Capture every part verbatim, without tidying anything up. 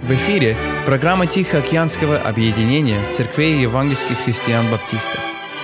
В эфире программа Тихоокеанского объединения церквей евангельских христиан-баптистов.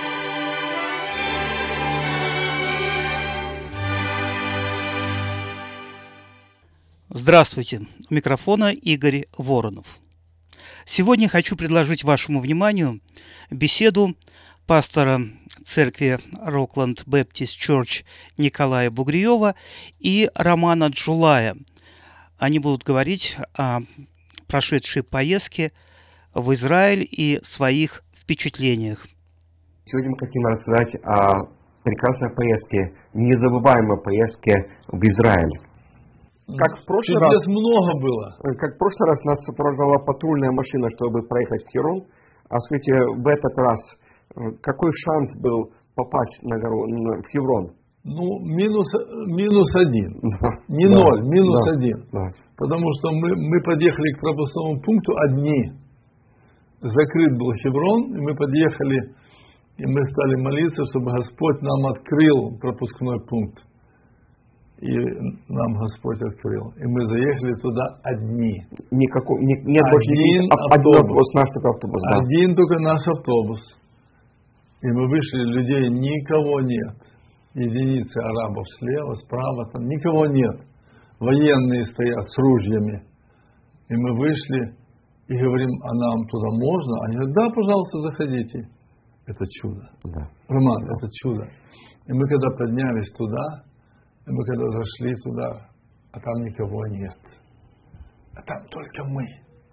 Здравствуйте! У микрофона Игорь Воронов. Сегодня хочу предложить вашему вниманию беседу пастора церкви Rockland Baptist Church Николая Бугриева и Романа Джулая. Они будут говорить о прошедшей поездке в Израиль и своих впечатлениях. Сегодня мы хотим рассказать о прекрасной поездке, незабываемой поездке в Израиль. Как в прошлый Чудес раз, много было. как в прошлый раз нас сопровождала патрульная машина, чтобы проехать в Хеврон. А скажите, в этот раз какой шанс был попасть на гору, на, в Хеврон? Ну, минус, минус один. Да, Не да, ноль, минус да, один. Да. Потому что мы, мы подъехали к пропускному пункту одни. Закрыт был Хеврон, и мы подъехали, и мы стали молиться, чтобы Господь нам открыл пропускной пункт. И нам Господь открыл. И мы заехали туда одни. Никакого, не, нет больше Один никаких, автобус. Один автобус, наш только автобус. Да. Один только наш автобус. И мы вышли, людей никого нет. Единицы арабов слева, справа, там никого нет. Военные стоят с ружьями. И мы вышли и говорим, а нам туда можно? Они говорят, да, пожалуйста, заходите. Это чудо. Да. Роман, это чудо. И мы когда поднялись туда, и мы когда зашли туда, а там никого нет. А там только мы.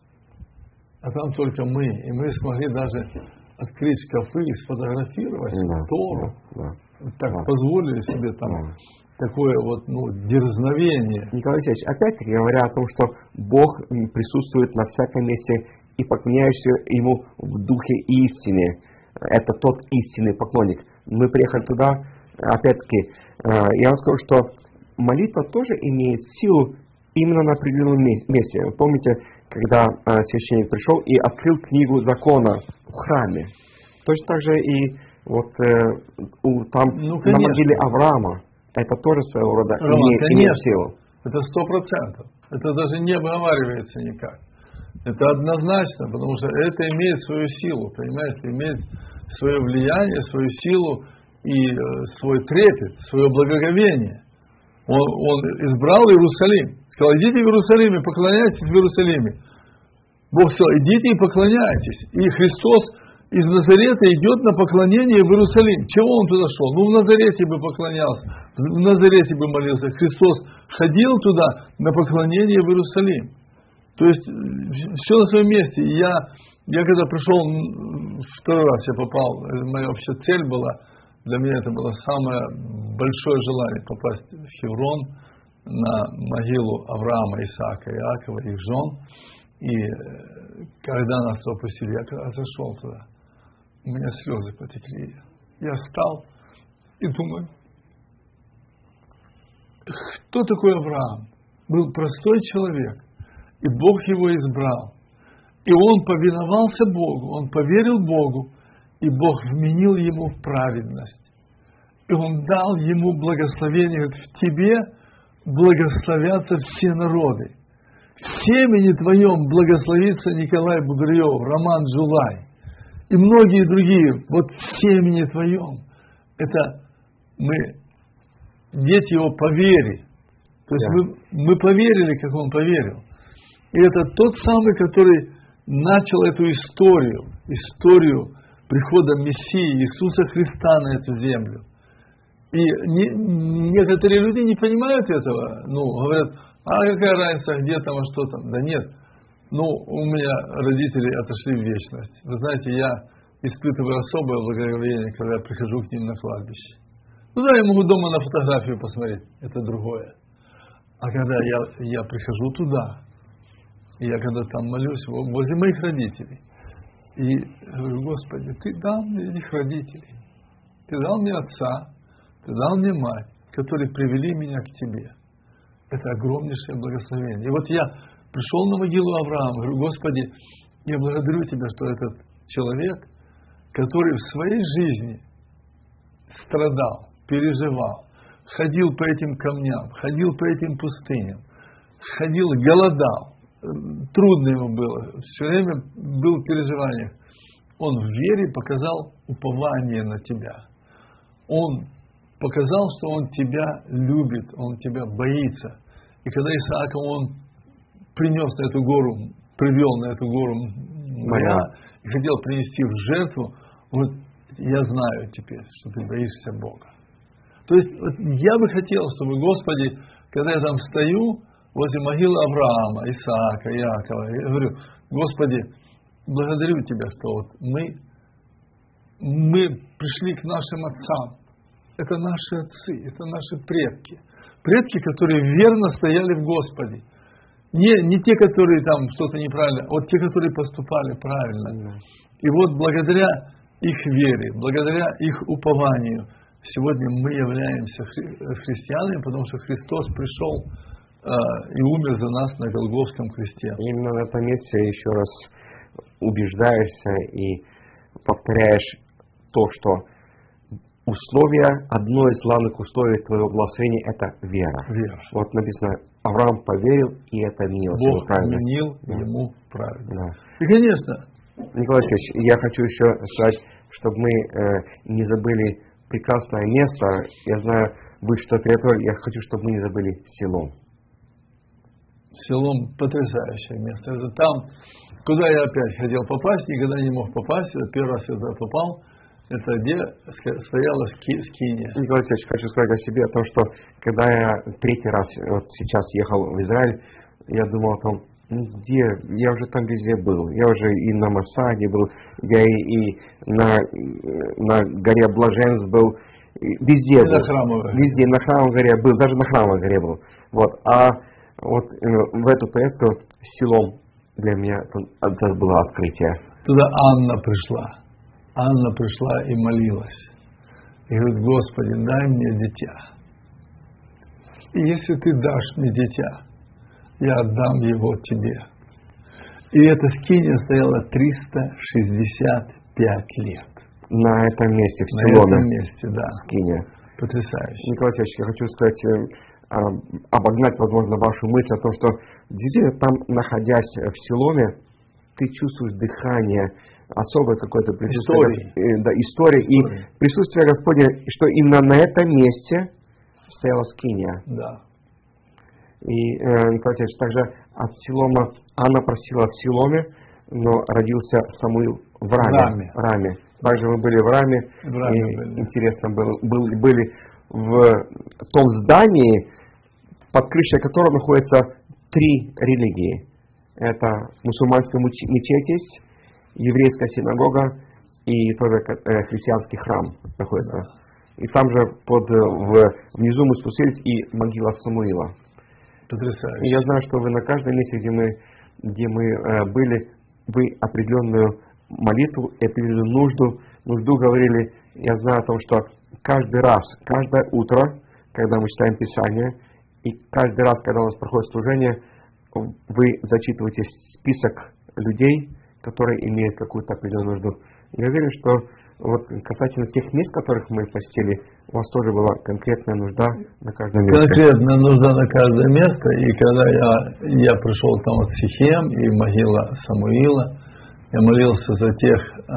А там только мы. И мы смогли даже открыть шкафы и сфотографировать Да, Тору. да, да. Так Да. позволили себе там Да. такое вот, ну, дерзновение. Николай Алексеевич, опять-таки говоря о том, что Бог присутствует на всяком месте и поклоняешься Ему в духе истины. Это тот истинный поклонник. Мы приехали туда, опять-таки, я вам скажу, что молитва тоже имеет силу именно на определенном месте. Вы помните, когда священник пришел и открыл книгу закона в храме. Точно так же и вот у, там Ну, на могиле Авраама. Это тоже своего рода Роман, имеет, имеет силу. Это сто процентов. Это даже не обговаривается никак. Это однозначно, потому что это имеет свою силу, понимаете, имеет свое влияние, свою силу и э, свой трепет, свое благоговение. Он, он избрал Иерусалим. Сказал, идите в Иерусалим и поклоняйтесь в Иерусалиме. Бог сказал, идите и поклоняйтесь. И Христос из Назарета идет на поклонение в Иерусалим. Чего он туда шел? Ну, в Назарете бы поклонялся, в Назарете бы молился. Христос ходил туда на поклонение в Иерусалим. То есть, все на своем месте. Я, я когда пришел, второй раз я попал, моя вообще цель была, для меня это было самое большое желание попасть в Хеврон, на могилу Авраама, Исаака, Иакова, их жен. И когда нас опустили, я когда зашел туда, у меня слезы потекли. Я встал и думаю, кто такой Авраам? Был простой человек, и Бог его избрал. И он повиновался Богу, он поверил Богу, и Бог вменил ему в праведность. И он дал ему благословение, говорит, в тебе благословятся все народы. В семени твоем благословится Николай Бугриев, Роман Джулай и многие другие. Вот в семени твоем. Это мы, дети его по вере. То есть Да. мы, мы поверили, как он поверил. И это тот самый, который начал эту историю, историю прихода Мессии Иисуса Христа на эту землю. И не, некоторые люди не понимают этого. Ну, говорят, а какая разница, где там, а что там? Да нет. Ну, у меня родители отошли в вечность. Вы знаете, я испытываю особое благоговение, когда я прихожу к ним на кладбище. Ну да, я могу дома на фотографию посмотреть, это другое. А когда я, я прихожу туда, и я когда там молюсь возле моих родителей, и говорю, Господи, Ты дал мне этих родителей, Ты дал мне отца, Ты дал мне мать, которые привели меня к Тебе. Это огромнейшее благословение. И вот я пришел на могилу Авраама, говорю, Господи, я благодарю Тебя, что этот человек, который в своей жизни страдал, переживал, ходил по этим камням, ходил по этим пустыням, ходил, голодал, трудно ему было, все время был в переживаниях. Он в вере показал упование на тебя. Он показал, что он тебя любит, он тебя боится. И когда Исаака он принес на эту гору, привел на эту гору Моя и хотел принести в жертву, вот я знаю теперь, что ты боишься Бога. То есть вот я бы хотел, чтобы, Господи, когда я там стою возле могилы Авраама, Исаака, Иакова, я говорю: Господи, благодарю Тебя, что вот мы, мы пришли к нашим отцам. Это наши отцы, это наши предки. Предки, которые верно стояли в Господе. Не, не те, которые там что-то неправильно, а вот те, которые поступали правильно. И вот благодаря их вере, благодаря их упованию, сегодня мы являемся хри- христианами, потому что Христос пришел э, и умер за нас на Голгофском кресте. Именно на этом месте еще раз убеждаешься и повторяешь то, что условие, одно из главных условий твоего благословения – это вера. Вера. Вот написано: Авраам поверил, и это милость. Бог вменил ему праведность. Да. И, конечно, Николай Алексеевич, я хочу еще сказать, чтобы мы э, не забыли прекрасное место. Я знаю, вы что приготовили, я хочу, чтобы мы не забыли Силом. Силом потрясающее место. Это там, куда я опять хотел попасть, никогда не мог попасть. Первый раз я туда попал. Это где стояла ски, скиния. Николай Алексеевич, хочу сказать о себе, о том, что когда я третий раз вот сейчас ехал в Израиль, я думал о том, где, я уже там везде был. Я уже и на Масаде был, я и, и на, на горе Блаженств был, везде и был. На Храмовой. Везде, на Храмовой горе был, даже на Храмовой горе был. Вот. А вот в эту поездку с Силом для меня это было открытие. Туда Анна пришла. Анна пришла и молилась. И говорит: Господи, дай мне дитя. И если ты дашь мне дитя, я отдам его тебе. И эта скиния стояла триста шестьдесят пять лет. На этом месте, в На Силоме. этом месте, да. Скиния. Потрясающе. Николай Алексеевич, я хочу сказать, обогнать, возможно, вашу мысль о том, что действительно там, находясь в Силоме, ты чувствуешь дыхание, особое какое-то присутствие, истории. Да, истории, истории. И присутствие Господня, что именно на этом месте стояла скиния. Да. И, э, Николай Алексеевич, также от Силома Анна просила в Силоме, но родился Самуил в Раме. Раме. Раме. Также мы были в Раме, в Раме и были. интересно было, был, были в том здании, под крышей которого находятся три религии. Это мусульманская мечеть есть, еврейская синагога и тоже э, христианский храм находится. Да. И там же под, в, внизу мы спустились и могила Самуила. Потрясающе. И я знаю, что вы на каждом месте, где мы, где мы э, были, вы определенную молитву и определенную нужду, нужду говорили. Я знаю о том, что каждый раз, каждое утро, когда мы читаем Писание, и каждый раз, когда у нас проходит служение, вы зачитываете список людей, которые имеют какую-то определенную нужду. Я уверен, что вот касательно тех мест, которых мы посетили, у вас тоже была конкретная нужда на каждом месте. Конкретная нужда на каждое место. И когда я, я пришел там от Сихем и могила Самуила, я молился за тех э,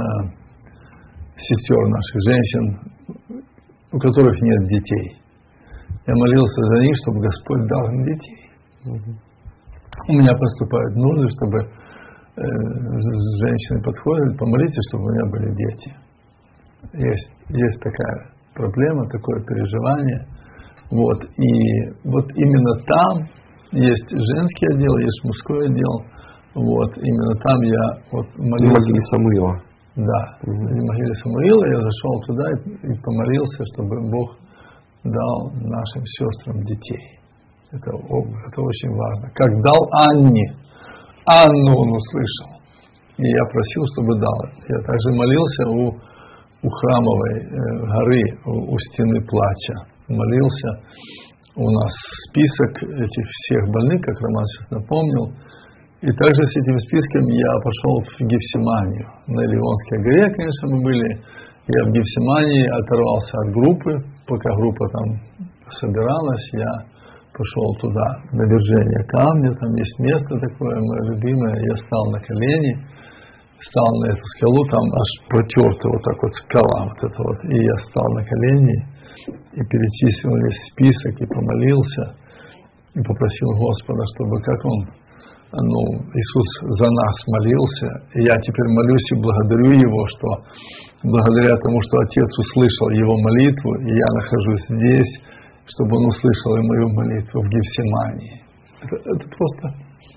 сестер наших, женщин, у которых нет детей. Я молился за них, чтобы Господь дал им детей. Угу. У меня поступают нужды, чтобы э, женщины подходят, помолитесь, чтобы у меня были дети. Есть, есть такая проблема, такое переживание. Вот. И вот именно там есть женский отдел, есть мужской отдел. Вот. Именно там я вот молился. В могиле Самуила. Да. В могиле Самуила я зашел туда и, и помолился, чтобы Бог дал нашим сестрам детей. Это, это очень важно. Как дал Анне. Анну он услышал. И я просил, чтобы дал. Я также молился у, у храмовой э, горы, у, у стены плача. Молился. У нас список этих всех больных, как Роман сейчас напомнил. И также с этим списком я пошел в Гефсиманию. На Ливонской горе, конечно, мы были. Я в Гефсимании оторвался от группы. Пока группа там собиралась, я пошел туда, на вержение камня, там есть место такое, мое любимое, я стал на колени, стал на эту скалу, там аж протерта вот так вот скала, вот это вот, и я стал на колени, и перечислил весь список, и помолился, и попросил Господа, чтобы как Он, ну, Иисус за нас молился, и я теперь молюсь и благодарю Его, что благодаря тому, что Отец услышал Его молитву, и я нахожусь здесь, чтобы Он услышал и мою молитву в Гефсимании. Это, это просто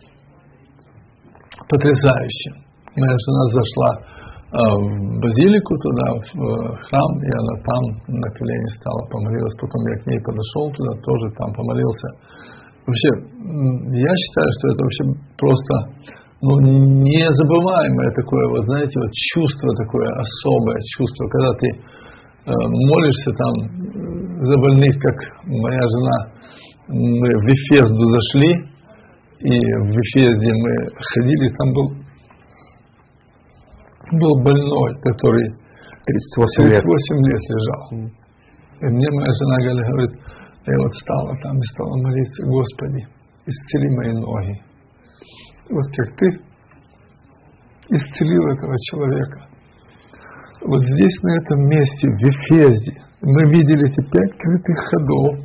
потрясающе. Моя жена зашла э, в базилику туда, в э, храм, и она там на колени стала, помолилась. Потом я к ней подошел туда, тоже там помолился. Вообще, я считаю, что это вообще просто, ну, незабываемое такое, вот знаете, вот чувство такое, особое чувство, когда ты э, молишься там за больных, как моя жена, мы в Вифезду зашли, и в Вифезде мы ходили, там был, был больной, который тридцать восемь лет лежал. И мне моя жена говорит, я вот стала там и стала молиться, Господи, исцели мои ноги. Вот как Ты исцелил этого человека. Вот здесь, на этом месте, в Вифезде, мы видели эти пять крытых ходов.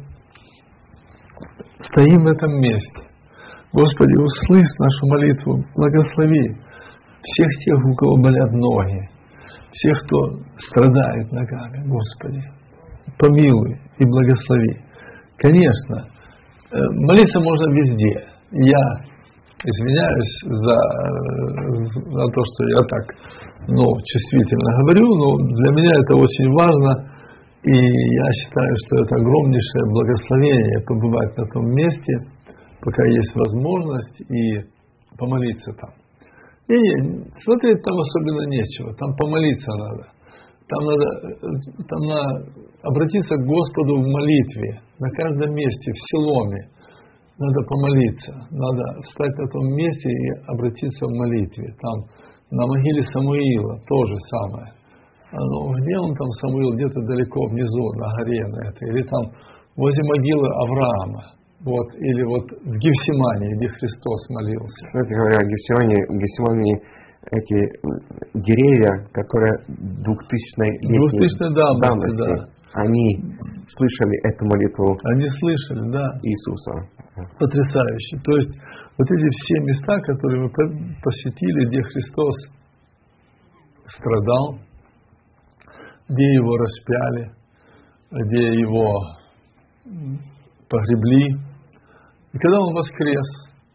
Стоим в этом месте. Господи, услышь нашу молитву, благослови всех тех, у кого болят ноги, всех, кто страдает ногами, Господи, помилуй и благослови. Конечно, молиться можно везде. Я извиняюсь за, за то, что я так, ну, чувствительно говорю, но для меня это очень важно, и я считаю, что это огромнейшее благословение побывать на том месте, пока есть возможность, и помолиться там. И не, смотреть там особенно нечего, там помолиться надо. Там надо, там надо обратиться к Господу в молитве, на каждом месте, в Силоме. Надо помолиться, надо встать на том месте и обратиться в молитве. Там на могиле Самуила то же самое. Ну, где он там, Самуил, где-то далеко внизу, на горе на этой, или там возле могилы Авраама, вот, или вот в Гефсимании, где Христос молился. Кстати говоря, в Гефсимании, в Гефсимании эти деревья, которые двухтысячной давности, да. Они слышали эту молитву. Они слышали, да. Иисуса. Потрясающе. То есть вот эти все места, которые мы посетили, где Христос страдал, где Его распяли, где Его погребли, и когда Он воскрес,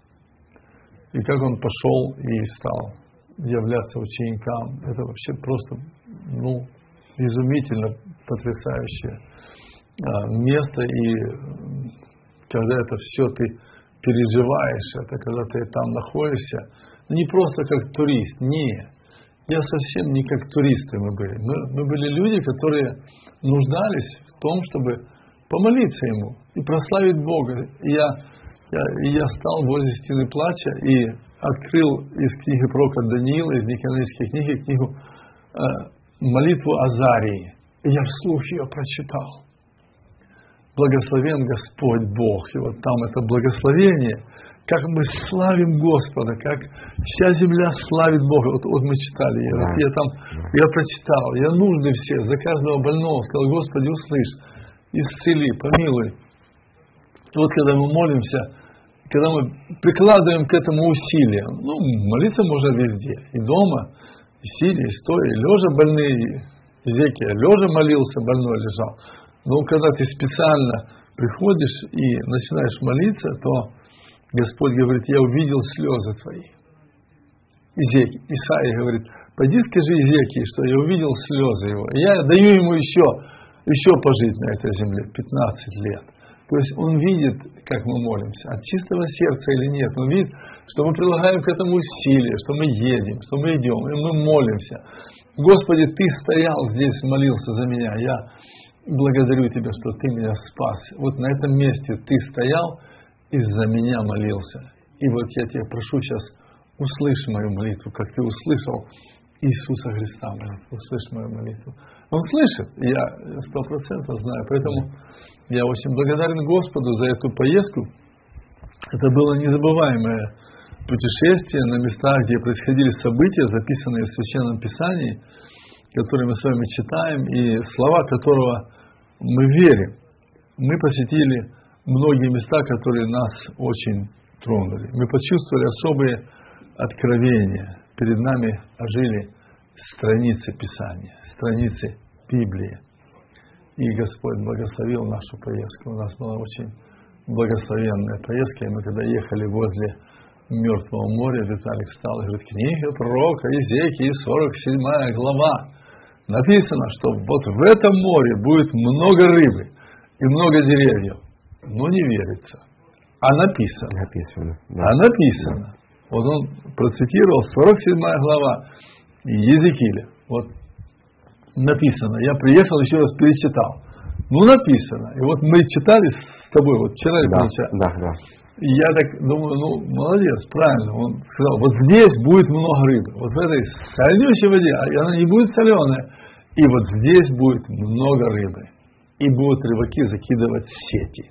и как Он пошел и стал являться ученикам, это вообще просто, ну, изумительно потрясающее а, место, и когда это все ты переживаешь, это когда ты там находишься, не просто как турист, не, я совсем не как туристы мы были, мы, мы были люди, которые нуждались в том, чтобы помолиться Ему и прославить Бога. И я, я, и я стал возле стены плача и открыл из книги пророка Даниила, из Никанорийской книги, книгу э, молитву Азарии. И я вслух ее прочитал. Благословен Господь Бог. И вот там это благословение, как мы славим Господа, как вся земля славит Бога. Вот, вот мы читали, я, вот я там, я прочитал, я нужды все, за каждого больного сказал, Господи, услышь, исцели, помилуй. И вот когда мы молимся, когда мы прикладываем к этому усилия, ну, молиться можно везде, и дома, и сидя, и стоя, и лежа больные, Зекия лежа молился, больной лежал. Но когда ты специально приходишь и начинаешь молиться, то Господь говорит, я увидел слезы твои. Изекия, Исаия говорит, пойди скажи Изекии, что я увидел слезы его. И я даю ему еще, еще пожить на этой земле, пятнадцать лет. То есть он видит, как мы молимся, от чистого сердца или нет. Он видит, что мы прилагаем к этому усилия, что мы едем, что мы идем, и мы молимся. Господи, Ты стоял здесь, молился за меня. Я благодарю Тебя, что Ты меня спас. Вот на этом месте Ты стоял и за меня молился. И вот я Тебя прошу сейчас, услышь мою молитву, как Ты услышал Иисуса Христа. Услышь мою молитву. Он слышит, я сто процентов знаю. Поэтому Я очень благодарен Господу за эту поездку. Это было незабываемое путешествие на места, где происходили события, записанные в Священном Писании, которые мы с вами читаем, и слова которого мы верим. Мы посетили многие места, которые нас очень тронули. Мы почувствовали особые откровения. Перед нами ожили страницы Писания, страницы Библии. И Господь благословил нашу поездку. У нас была очень благословенная поездка. И мы когда ехали возле Мертвого моря, Виталик встал и говорит: книга пророка Иезекии, сорок седьмая глава. Написано, что вот в этом море будет много рыбы и много деревьев. Но не верится. А написано. Написано. Да. А написано. Да. Вот он процитировал сорок седьмая глава Иезекииля. Вот написано. Я приехал, еще раз перечитал. Ну, написано. И вот мы читали с тобой, вот вчера и да, получали. Да, да. И я так думаю, ну, молодец, правильно. Он сказал, вот здесь будет много рыбы. Вот в этой соленющей воде, а она не будет соленая. И вот здесь будет много рыбы. И будут рыбаки закидывать сети.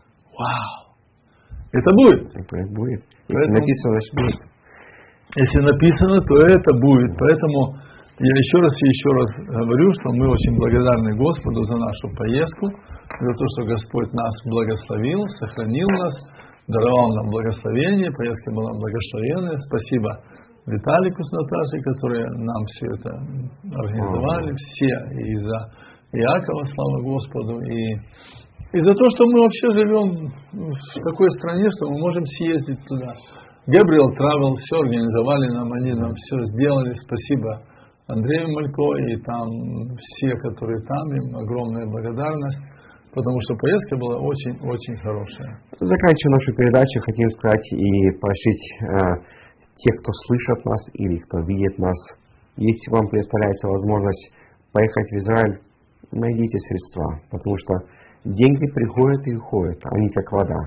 Вау! Это будет. Это будет. Если Поэтому, написано, значит будет. Если написано, то это будет. Поэтому я еще раз и еще раз говорю, что мы очень благодарны Господу за нашу поездку, за то, что Господь нас благословил, сохранил нас, даровал нам благословение. Поездка была благословенная. Спасибо Виталику с Наташей, которые нам все это организовали, все, и за Иакова, слава Господу, и, и за то, что мы вообще живем в такой стране, что мы можем съездить туда. Gabriel Travel все организовали нам, они нам все сделали. Спасибо Андрею Малько и там все, которые там, им огромная благодарность, потому что поездка была очень-очень хорошая. Заканчивая нашу передачу, хотим сказать и просить э, тех, кто слышит нас или кто видит нас, если вам представляется возможность поехать в Израиль, найдите средства, потому что деньги приходят и уходят, они как вода.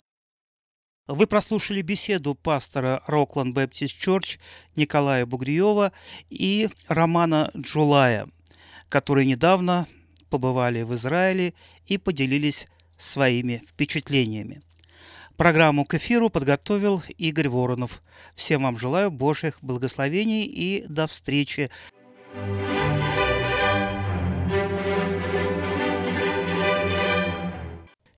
Вы прослушали беседу пастора Rockland Baptist Church Николая Бугриева и Романа Джулая, которые недавно побывали в Израиле и поделились своими впечатлениями. Программу к эфиру подготовил Игорь Воронов. Всем вам желаю Божьих благословений и до встречи.